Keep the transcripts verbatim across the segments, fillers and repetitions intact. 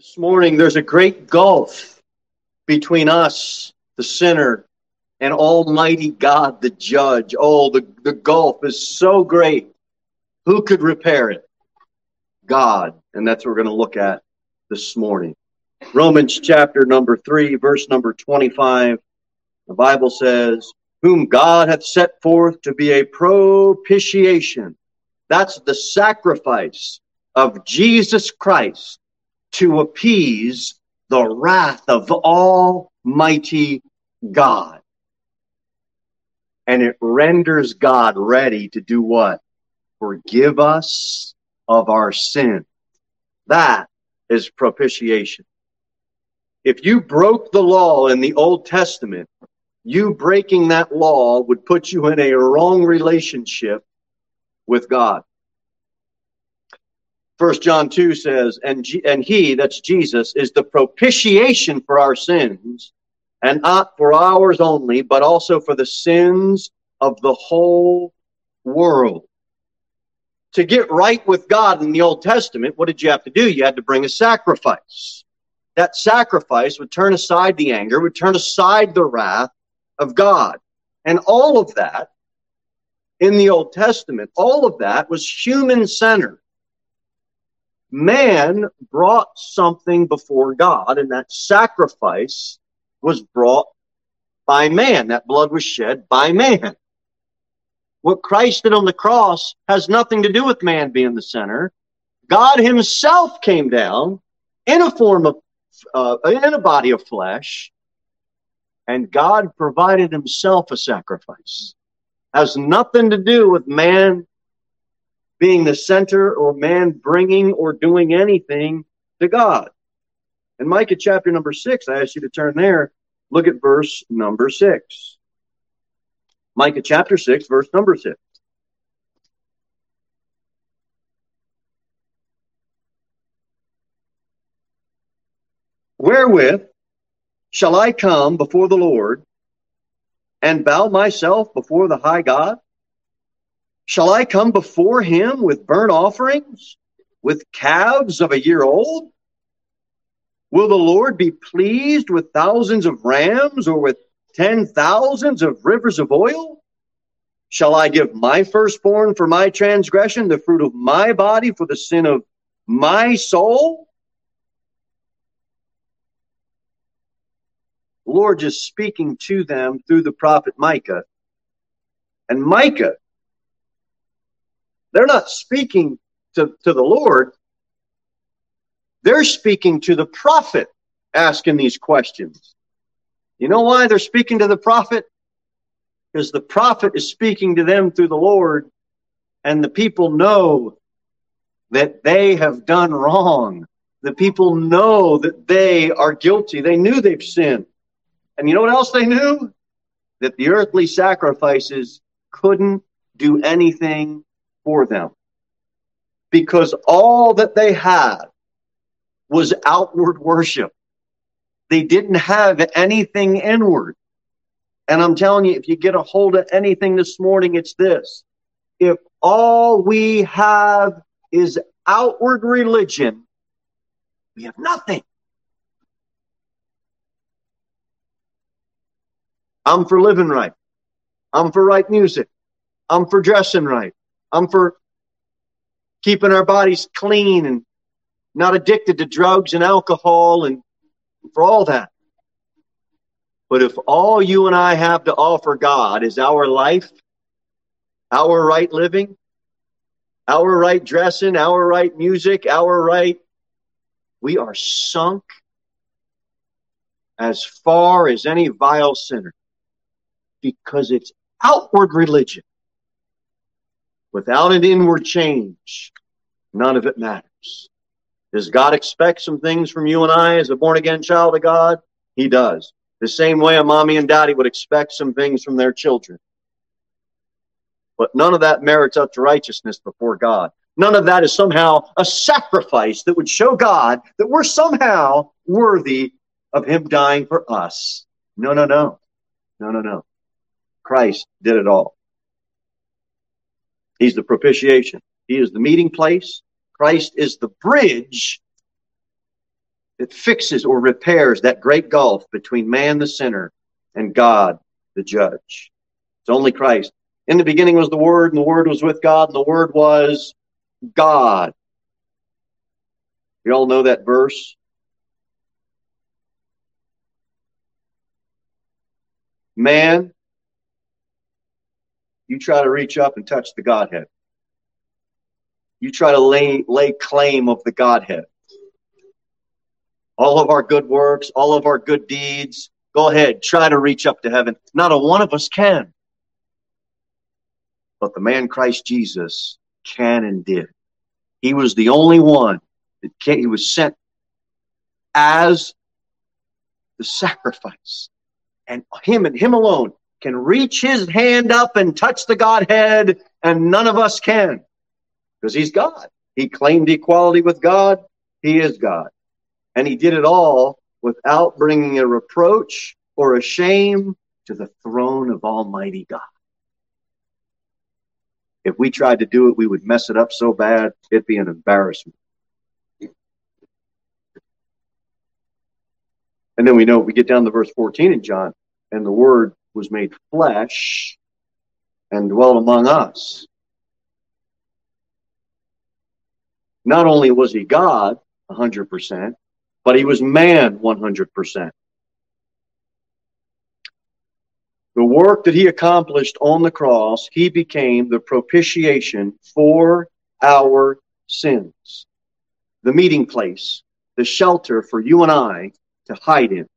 This morning, there's a great gulf between us, the sinner, and Almighty God, the judge. Oh, the, the gulf is so great. Who could repair it? God. And that's what we're going to look at this morning. Romans chapter number three, verse number twenty-five. The Bible says, whom God hath set forth to be a propitiation. That's the sacrifice of Jesus Christ to appease the wrath of Almighty God. And it renders God ready to do what? Forgive us of our sin. That is propitiation. If you broke the law in the Old Testament, you breaking that law would put you in a wrong relationship with God. First John two says, and, G- and he, that's Jesus, is the propitiation for our sins, and not for ours only, but also for the sins of the whole world. To get right with God in the Old Testament, what did you have to do? You had to bring a sacrifice. That sacrifice would turn aside the anger, would turn aside the wrath of God. And all of that in the Old Testament, all of that was human-centered. Man brought something before God, and that sacrifice was brought by man. That blood was shed by man. What Christ did on the cross has nothing to do with man being the center. God himself came down in a form of, uh, in a body of flesh, and God provided himself a sacrifice. Has nothing to do with man being the center or man bringing or doing anything to God. In Micah chapter number six, I ask you to turn there. Look at verse number six. Micah chapter six, verse number six. Wherewith shall I come before the Lord and bow myself before the high God? Shall I come before him with burnt offerings, with calves of a year old? Will the Lord be pleased with thousands of rams, or with ten thousands of rivers of oil? Shall I give my firstborn for my transgression, the fruit of my body for the sin of my soul? The Lord just speaking to them through the prophet Micah. And Micah, they're not speaking to, to the Lord. They're speaking to the prophet, asking these questions. You know why they're speaking to the prophet? Because the prophet is speaking to them through the Lord, and the people know that they have done wrong. The people know that they are guilty. They knew they've sinned. And you know what else they knew? That the earthly sacrifices couldn't do anything for them. Because all that they had was outward worship. They didn't have anything inward. And I'm telling you, if you get a hold of anything this morning, it's this. If all we have is outward religion, we have nothing. I'm for living right. I'm for right music. I'm for dressing right. I'm for keeping our bodies clean and not addicted to drugs and alcohol, and for all that. But if all you and I have to offer God is our life, our right living, our right dressing, our right music, our right, we are sunk as far as any vile sinner, because it's outward religion. Without an inward change, none of it matters. Does God expect some things from you and I as a born-again child of God? He does. The same way a mommy and daddy would expect some things from their children. But none of that merits up to righteousness before God. None of that is somehow a sacrifice that would show God that we're somehow worthy of him dying for us. No, no, no. No, no, no. Christ did it all. He's the propitiation. He is the meeting place. Christ is the bridge It fixes or repairs that great gulf between man the sinner and God the judge. It's only Christ. In the beginning was the Word, and the Word was with God, and the Word was God. You all know that verse? Man, you try to reach up and touch the Godhead. You try to lay, lay claim of the Godhead. All of our good works, all of our good deeds, go ahead, try to reach up to heaven. Not a one of us can. But the man Christ Jesus can and did. He was the only one that came, he was sent as the sacrifice. And him and him alone can reach his hand up and touch the Godhead, and none of us can. Because he's God. He claimed equality with God. He is God. And he did it all without bringing a reproach or a shame to the throne of Almighty God. If we tried to do it, we would mess it up so bad, it'd be an embarrassment. And then we know, we get down to verse fourteen in John, and the Word was made flesh and dwelt among us. Not only was he God, one hundred percent, but he was man, one hundred percent. The work that he accomplished on the cross, he became the propitiation for our sins. The meeting place, the shelter for you and I to hide in.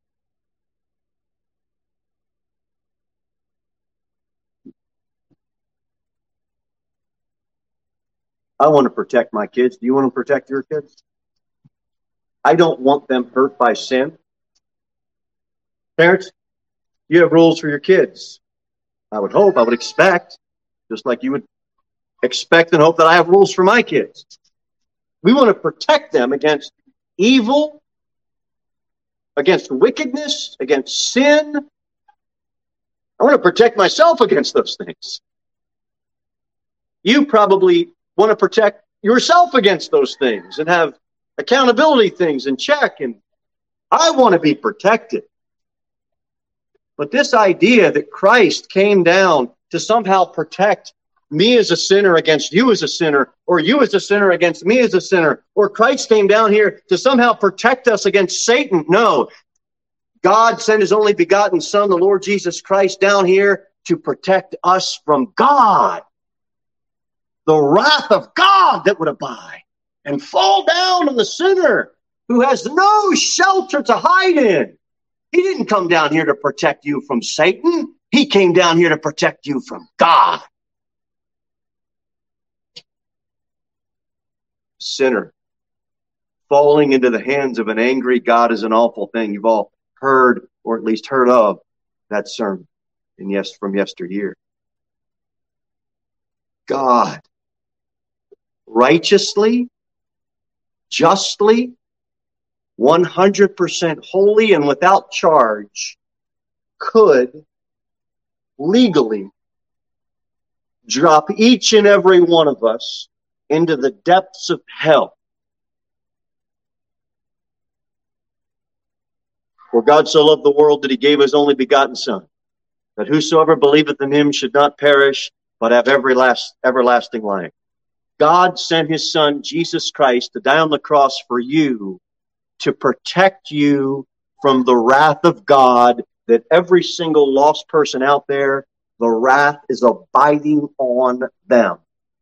I want to protect my kids. Do you want to protect your kids? I don't want them hurt by sin. Parents, you have rules for your kids. I would hope, I would expect, just like you would expect and hope that I have rules for my kids. We want to protect them against evil, against wickedness, against sin. I want to protect myself against those things. You probably want to protect yourself against those things and have accountability things in check. And I want to be protected. But this idea that Christ came down to somehow protect me as a sinner against you as a sinner, or you as a sinner against me as a sinner, or Christ came down here to somehow protect us against Satan. No. God sent his only begotten Son, the Lord Jesus Christ, down here to protect us from God. The wrath of God that would abide and fall down on the sinner who has no shelter to hide in. He didn't come down here to protect you from Satan. He came down here to protect you from God. Sinner falling into the hands of an angry God is an awful thing. You've all heard, or at least heard of, that sermon in yes from yesteryear. God, righteously, justly, one hundred percent holy and without charge, could legally drop each and every one of us into the depths of hell. For God so loved the world that he gave his only begotten Son, that whosoever believeth in him should not perish, but have every last, everlasting life. God sent his Son, Jesus Christ, to die on the cross for you, to protect you from the wrath of God, that every single lost person out there, the wrath is abiding on them.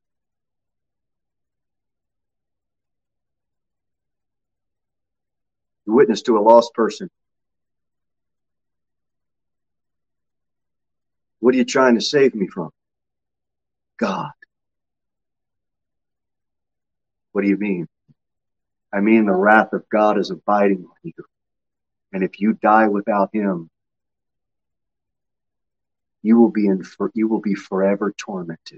You witness to a lost person. What are you trying to save me from? God. What do you mean? I mean the wrath of God is abiding on you. And if you die without him, you will be in for, you will be forever tormented.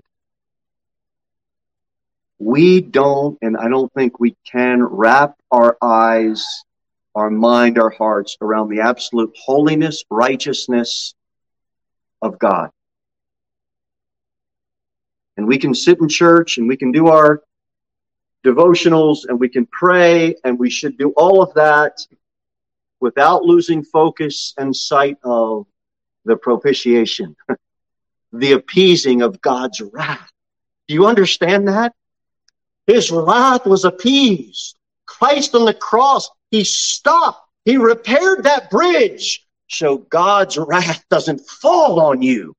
We don't, and I don't think we can, wrap our eyes, our mind, our hearts around the absolute holiness, righteousness of God. And we can sit in church and we can do our devotionals and we can pray, and we should do all of that without losing focus and sight of the propitiation, the appeasing of God's wrath. Do you understand that? His wrath was appeased. Christ on the cross, he stopped. He repaired that bridge so God's wrath doesn't fall on you.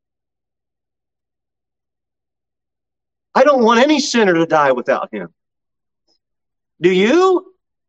I don't want any sinner to die without him. Do you?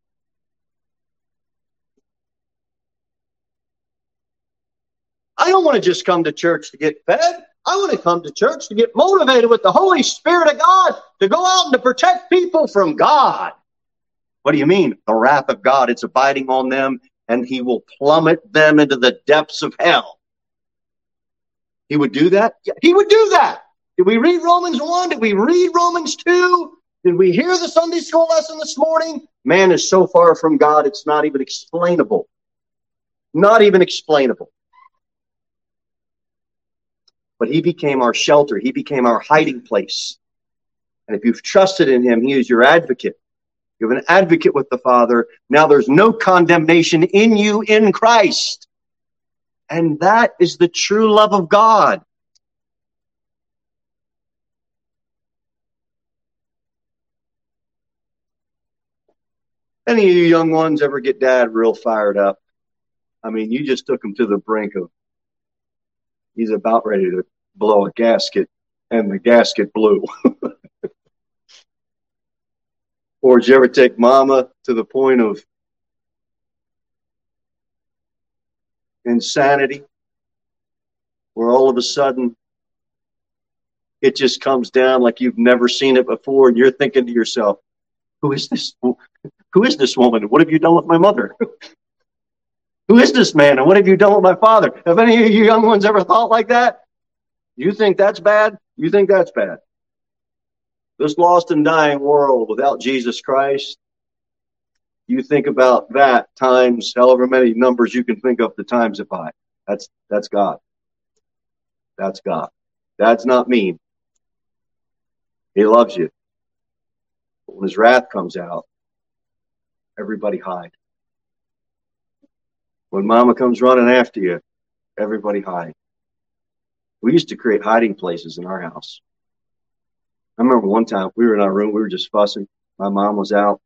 I don't want to just come to church to get fed. I want to come to church to get motivated with the Holy Spirit of God to go out and to protect people from God. What do you mean? The wrath of God, it's abiding on them, and he will plummet them into the depths of hell. He would do that? Yeah, he would do that. Did we read Romans one? Did we read Romans two? Did we hear the Sunday school lesson this morning? Man is so far from God, it's not even explainable. Not even explainable. But he became our shelter. He became our hiding place. And if you've trusted in him, he is your advocate. You have an advocate with the Father. Now there's no condemnation in you in Christ. And that is the true love of God. Any of you young ones ever get dad real fired up? I mean, you just took him to the brink of, he's about ready to blow a gasket, and the gasket blew. Or did you ever take mama to the point of insanity, where all of a sudden it just comes down like you've never seen it before, and you're thinking to yourself, who is this? Who is this woman? What have you done with my mother? Who is this man? And what have you done with my father? Have any of you young ones ever thought like that? You think that's bad? You think that's bad? This lost and dying world without Jesus Christ, you think about that times however many numbers you can think of the times of pi. That's, that's God. That's God. That's not mean. He loves you. But when his wrath comes out, everybody hide. When mama comes running after you, everybody hide. We used to create hiding places in our house. I remember one time we were in our room, we were just fussing. My mom was out.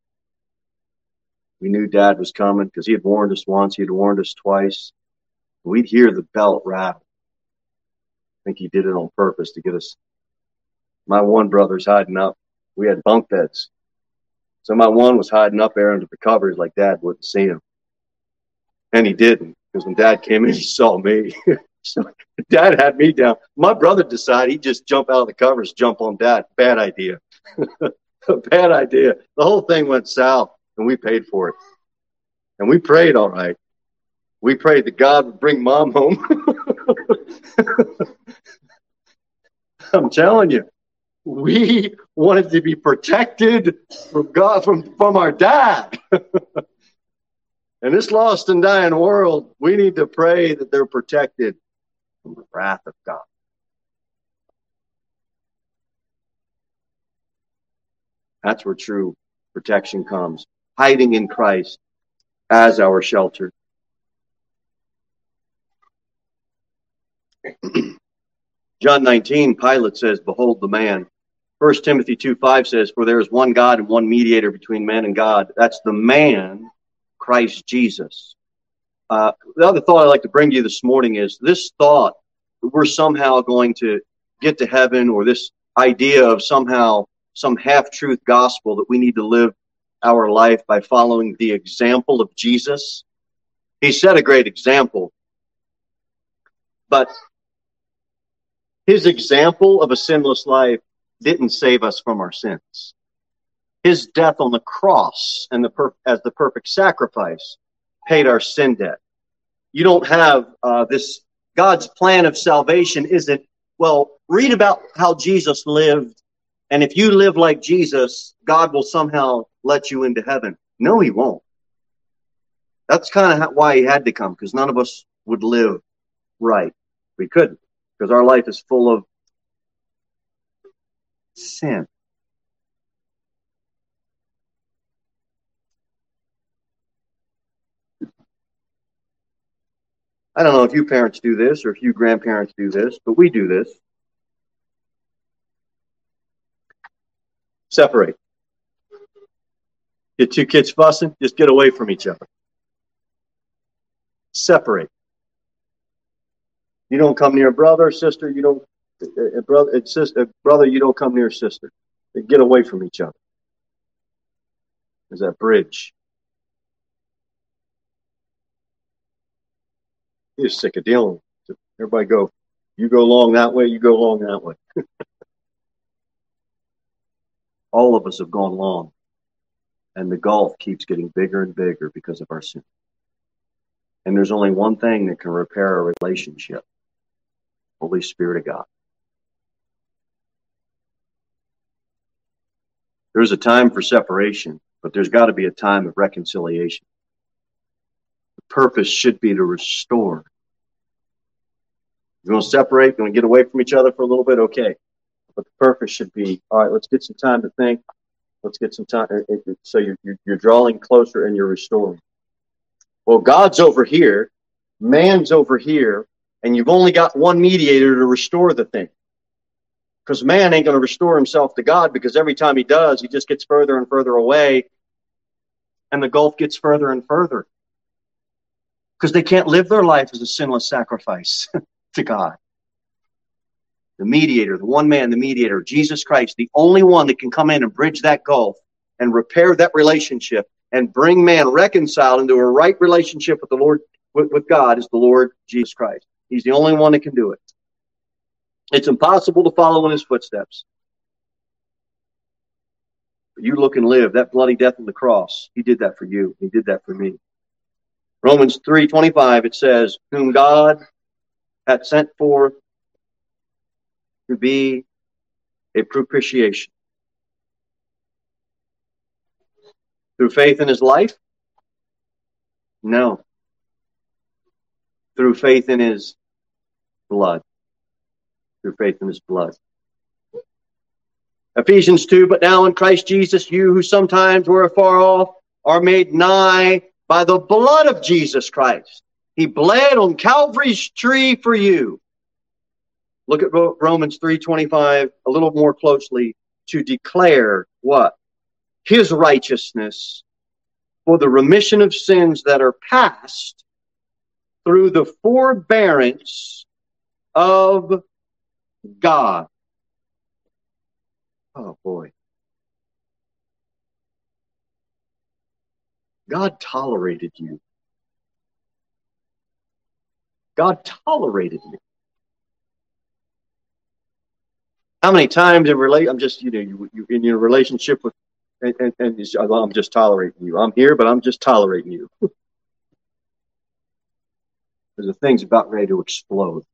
We knew dad was coming because he had warned us once, he had warned us twice. We'd hear the belt rattle. I think he did it on purpose to get us. My one brother's hiding up. We had bunk beds. So my one was hiding up there under the covers like dad wouldn't see him. And he didn't, because when dad came in, he saw me. So dad had me down. My brother decided he'd just jump out of the covers, jump on dad. Bad idea. Bad idea. The whole thing went south, and we paid for it. And we prayed all right. We prayed that God would bring mom home. I'm telling you, we wanted to be protected from God, from, from our dad. In this lost and dying world, we need to pray that they're protected from the wrath of God. That's where true protection comes. Hiding in Christ as our shelter. John nineteen, Pilate says, behold the man. First Timothy two five says, for there is one God and one mediator between man and God. That's the man, Christ Jesus. Uh, the other thought I'd like to bring to you this morning is this thought that we're somehow going to get to heaven, or this idea of somehow some half-truth gospel that we need to live our life by following the example of Jesus. He set a great example, but his example of a sinless life didn't save us from our sins. His death on the cross and the per- as the perfect sacrifice paid our sin debt. You don't have uh, this, God's plan of salvation isn't, well, read about how Jesus lived, and if you live like Jesus, God will somehow let you into heaven. No, he won't. That's kind of why he had to come, because none of us would live right. We couldn't, because our life is full of sin. I don't know if you parents do this or if you grandparents do this, but we do this. Separate. Get two kids fussing, just get away from each other. Separate. You don't come near brother or sister, you don't a brother, a sister, a brother, you don't come near sister. They get away from each other. There's that bridge. You're sick of dealing with it. Everybody go, you go along that way, you go along that way. All of us have gone long. And the gulf keeps getting bigger and bigger because of our sin. And there's only one thing that can repair a relationship. Holy Spirit of God. There's a time for separation, but there's got to be a time of reconciliation. The purpose should be to restore. You want to separate? You want to get away from each other for a little bit? Okay. But the purpose should be, all right, let's get some time to think. Let's get some time. So you're, you're drawing closer and you're restoring. Well, God's over here, man's over here, and you've only got one mediator to restore the thing. Because man ain't going to restore himself to God, because every time he does, he just gets further and further away, and the gulf gets further and further. Because they can't live their life as a sinless sacrifice to God. The mediator, the one man, the mediator, Jesus Christ, the only one that can come in and bridge that gulf and repair that relationship and bring man reconciled into a right relationship with the Lord, with, with God, is the Lord Jesus Christ. He's the only one that can do it. It's impossible to follow in his footsteps. But you look and live. That bloody death on the cross, he did that for you. He did that for me. Romans three twenty-five, it says, whom God hath sent forth to be a propitiation. Through faith in his life? No. Through faith in his blood. Through faith in his blood. Ephesians two, but now in Christ Jesus, you who sometimes were afar off are made nigh by the blood of Jesus Christ. He bled on Calvary's tree for you. Look at Romans three twenty-five a little more closely, to declare what? His righteousness for the remission of sins that are past through the forbearance of God. Oh boy. God tolerated you. God tolerated you. How many times in relate? I'm just, you know, you, you in your relationship with, and, and, and you say, well, I'm just tolerating you. I'm here, but I'm just tolerating you. Because the thing's about ready to explode.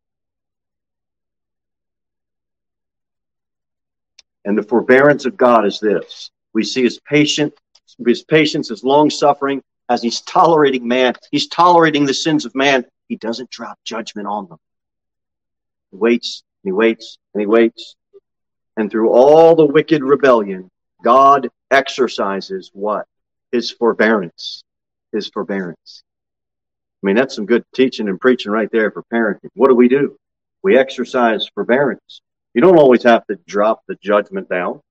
And the forbearance of God is this: we see his patient, his patience, his long suffering, as he's tolerating man. He's tolerating the sins of man. He doesn't drop judgment on them. He waits. He waits and he waits. And through all the wicked rebellion, God exercises what? His forbearance. His forbearance. I mean, that's some good teaching and preaching right there for parenting. What do we do? We exercise forbearance. You don't always have to drop the judgment down.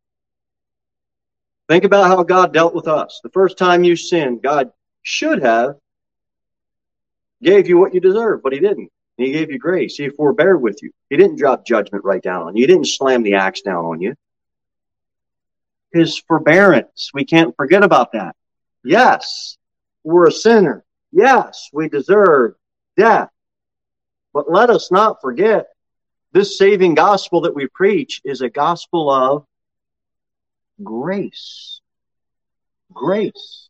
Think about how God dealt with us. The first time you sinned, God should have gave you what you deserved, but he didn't. He gave you grace. He forbear with you. He didn't drop judgment right down on you. He didn't slam the axe down on you. His forbearance. We can't forget about that. Yes, we're a sinner. Yes, we deserve death. But let us not forget, this saving gospel that we preach is a gospel of grace. Grace.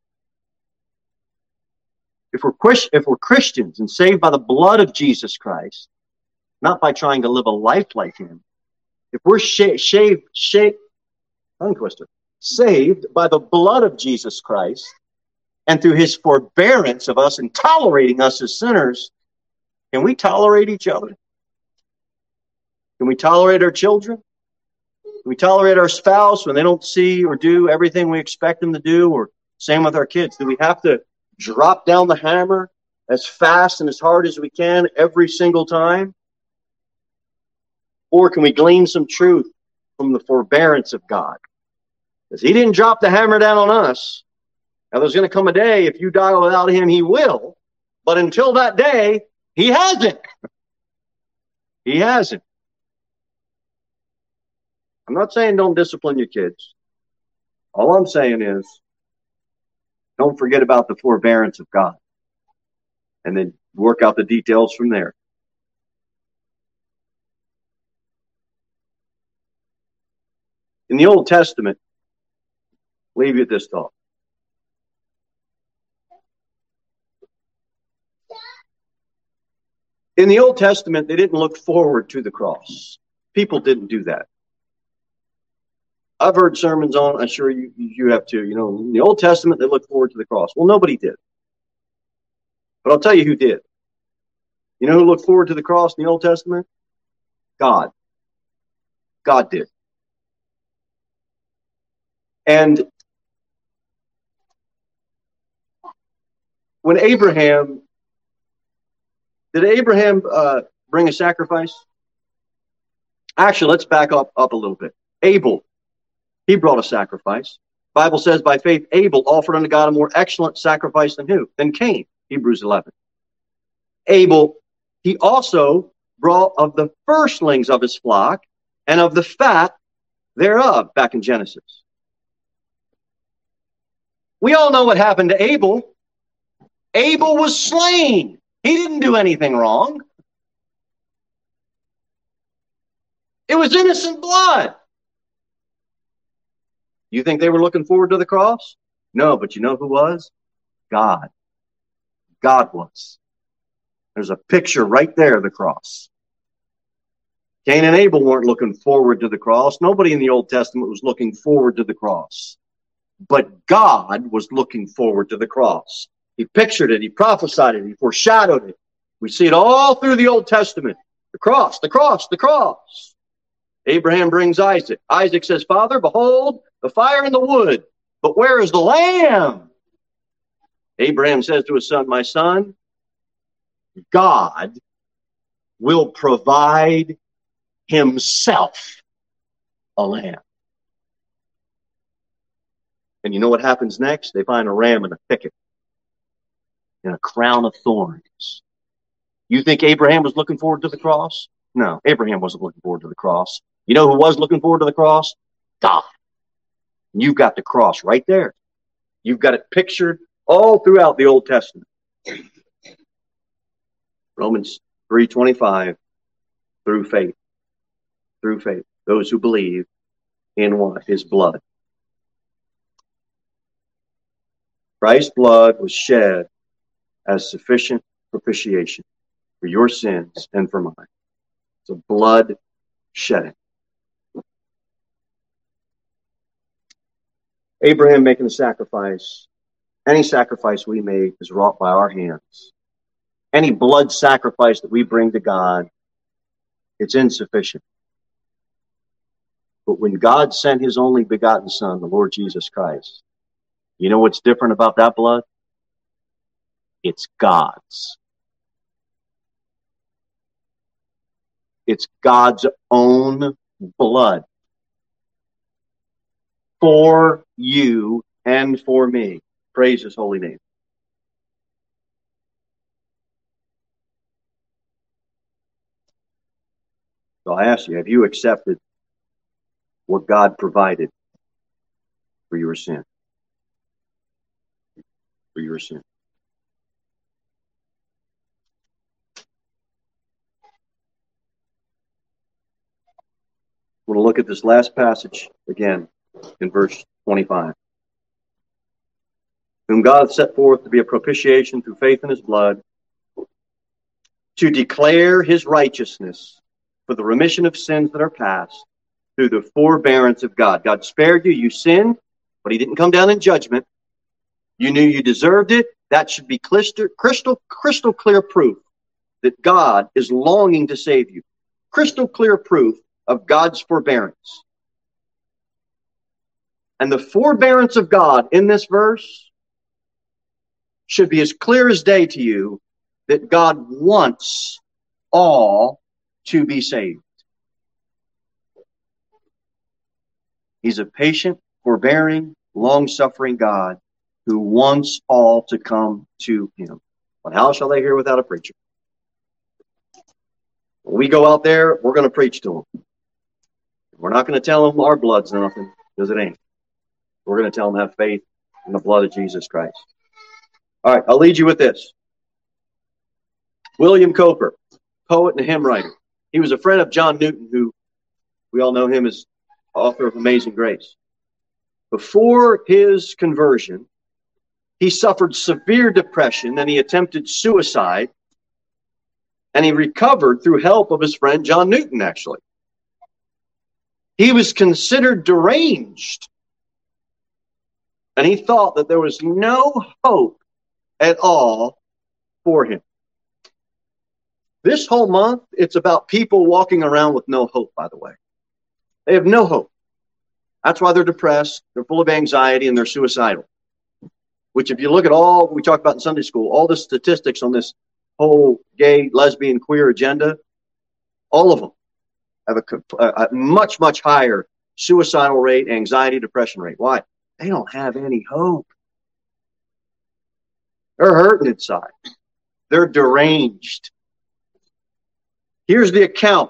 If we're, if we're Christians and saved by the blood of Jesus Christ, not by trying to live a life like him, if we're shaved, shaved, shaved, tongue twister, saved by the blood of Jesus Christ, and through his forbearance of us and tolerating us as sinners, can we tolerate each other? Can we tolerate our children? Can we tolerate our spouse when they don't see or do everything we expect them to do? Or same with our kids. Do we have to drop down the hammer as fast and as hard as we can every single time? Or can we glean some truth from the forbearance of God? Because he didn't drop the hammer down on us. Now there's going to come a day, if you die without him, he will. But until that day, he hasn't. He hasn't. I'm not saying don't discipline your kids. All I'm saying is don't forget about the forbearance of God. And then work out the details from there. In the Old Testament, leave you with this thought. In the Old Testament, they didn't look forward to the cross. People didn't do that. I've heard sermons on, I'm sure you, you have too. You know, in the Old Testament, they looked forward to the cross. Well, nobody did. But I'll tell you who did. You know who looked forward to the cross in the Old Testament? God. God did. And when Abraham, did Abraham uh, bring a sacrifice? Actually, let's back up, up a little bit. Abel, he brought a sacrifice. The Bible says by faith, Abel offered unto God a more excellent sacrifice than who? Than Cain, Hebrews eleven. Abel, he also brought of the firstlings of his flock and of the fat thereof, back in Genesis. We all know what happened to Abel. Abel was slain. He didn't do anything wrong. It was innocent blood. You think they were looking forward to the cross? No, but you know who was? God. God was. There's a picture right there of the cross. Cain and Abel weren't looking forward to the cross. Nobody in the Old Testament was looking forward to the cross. But God was looking forward to the cross. He pictured it. He prophesied it. He foreshadowed it. We see it all through the Old Testament. The cross, the cross, the cross. Abraham brings Isaac. Isaac says, Father, behold, the fire and the wood, but where is the lamb? Abraham says to his son, my son, God will provide himself a lamb. And you know what happens next? They find a ram in a thicket, in a crown of thorns. You think Abraham was looking forward to the cross? No, Abraham wasn't looking forward to the cross. You know who was looking forward to the cross? God. And you've got the cross right there. You've got it pictured all throughout the Old Testament. Romans three twenty-five, through faith. Through faith. Those who believe in what? His blood. Christ's blood was shed as sufficient propitiation for your sins and for mine. It's a blood shedding. Abraham making a sacrifice. Any sacrifice we make is wrought by our hands. Any blood sacrifice that we bring to God, it's insufficient. But when God sent his only begotten Son, the Lord Jesus Christ, you know what's different about that blood? It's God's. It's God's own blood. For you and for me. Praise his holy name. So I ask you, have you accepted what God provided for your sin? For your sin. We're going to look at this last passage again in verse twenty-five. Whom God set forth to be a propitiation through faith in his blood, to declare his righteousness for the remission of sins that are past through the forbearance of God. God spared you. You sinned, but he didn't come down in judgment. You knew you deserved it. That should be crystal, crystal, crystal clear proof that God is longing to save you. Crystal clear proof of God's forbearance. And the forbearance of God in this verse should be as clear as day to you that God wants all to be saved. He's a patient, forbearing, long-suffering God who wants all to come to him. But how shall they hear without a preacher? When we go out there, we're going to preach to them. We're not going to tell them our blood's nothing, because it ain't. We're going to tell them have faith in the blood of Jesus Christ. All right, I'll lead you with this. William Cowper, poet and hymn writer. He was a friend of John Newton, who we all know him as author of Amazing Grace. Before his conversion, he suffered severe depression and he attempted suicide, and he recovered through help of his friend John Newton, actually. He was considered deranged, and he thought that there was no hope at all for him. This whole month, it's about people walking around with no hope, by the way. They have no hope. That's why they're depressed, they're full of anxiety, and they're suicidal. Which, if you look at all we talked about in Sunday school, all the statistics on this whole gay, lesbian, queer agenda, all of them have a, a much, much higher suicidal rate, anxiety, depression rate. Why? They don't have any hope. They're hurting inside. They're deranged. Here's the account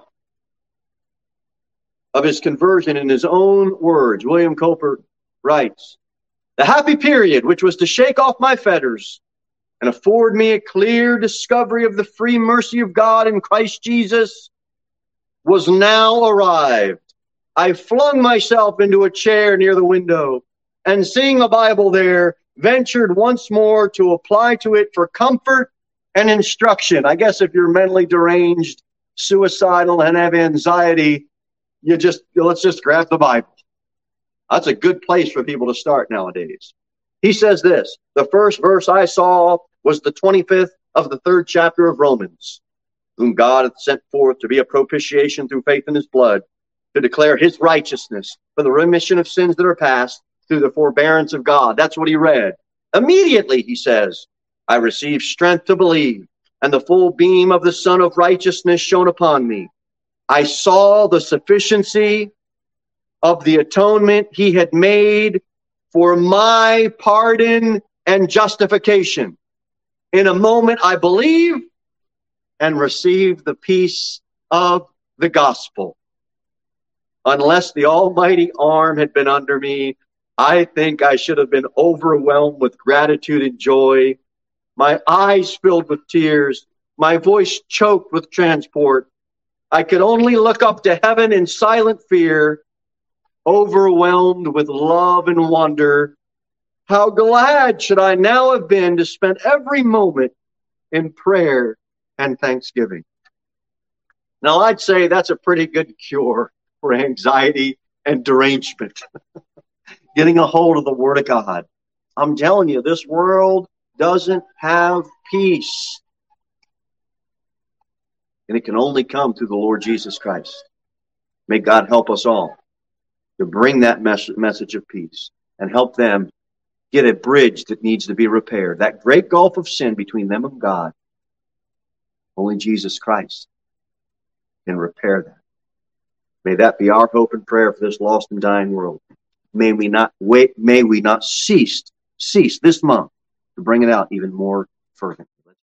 of his conversion in his own words. William Cowper writes, "The happy period which was to shake off my fetters and afford me a clear discovery of the free mercy of God in Christ Jesus was now arrived. I flung myself into a chair near the window, and seeing a Bible there, ventured once more to apply to it for comfort and instruction." I guess if you're mentally deranged, suicidal, and have anxiety, you just let's just grab the Bible. That's a good place for people to start nowadays. He says this, "The first verse I saw was the twenty-fifth of the third chapter of Romans, whom God hath sent forth to be a propitiation through faith in his blood, to declare his righteousness for the remission of sins that are past through the forbearance of God." That's what he read. Immediately, he says, "I received strength to believe, and the full beam of the Son of Righteousness shone upon me. I saw the sufficiency of the atonement he had made for my pardon and justification. In a moment, I believe and receive the peace of the gospel. Unless the almighty arm had been under me, I think I should have been overwhelmed with gratitude and joy, my eyes filled with tears, my voice choked with transport. I could only look up to heaven in silent fear, overwhelmed with love and wonder. How glad should I now have been to spend every moment in prayer and thanksgiving." Now, I'd say that's a pretty good cure for anxiety and derangement. Getting a hold of the Word of God. I'm telling you, this world doesn't have peace. And it can only come through the Lord Jesus Christ. May God help us all to bring that mes- message of peace and help them get a bridge that needs to be repaired. That great gulf of sin between them and God. Only Jesus Christ can repair that. May that be our hope and prayer for this lost and dying world. May we not wait, may we not cease, cease this month to bring it out even more fervent.